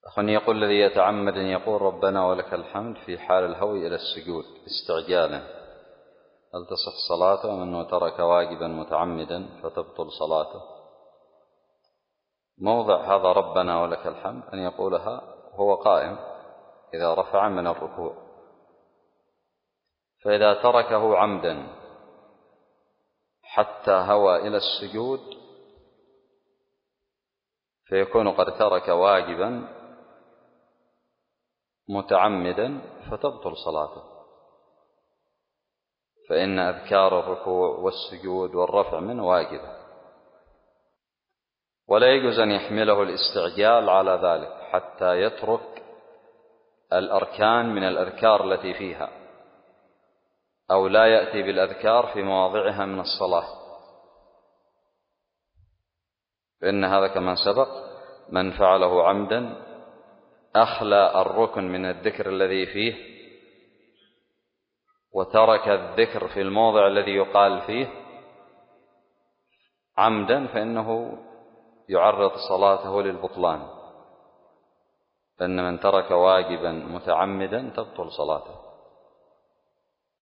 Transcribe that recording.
أخواني يقول الذي يتعمد أن يقول ربنا ولك الحمد في حال الهوي إلى السجود استعجالا، هل تصح صلاته أم أنه ترك واجبا متعمدا فتبطل صلاته؟ موضع هذا ربنا ولك الحمد أن يقولها هو قائم إذا رفع من الركوع، فإذا تركه عمدا حتى هوى إلى السجود فيكون قد ترك واجبا متعمدا فتبطل صلاته، فإن أذكار الركوع والسجود والرفع منه واجبة، ولا يجوز أن يحمله الاستعجال على ذلك حتى يترك الأركان من الأذكار التي فيها، أو لا يأتي بالأذكار في مواضعها من الصلاة، فإن هذا كما سبق من فعله عمدا أخلى الركن من الذكر الذي فيه وترك الذكر في الموضع الذي يقال فيه عمدا فإنه يعرض صلاته للبطلان، فإن من ترك واجبا متعمدا تبطل صلاته.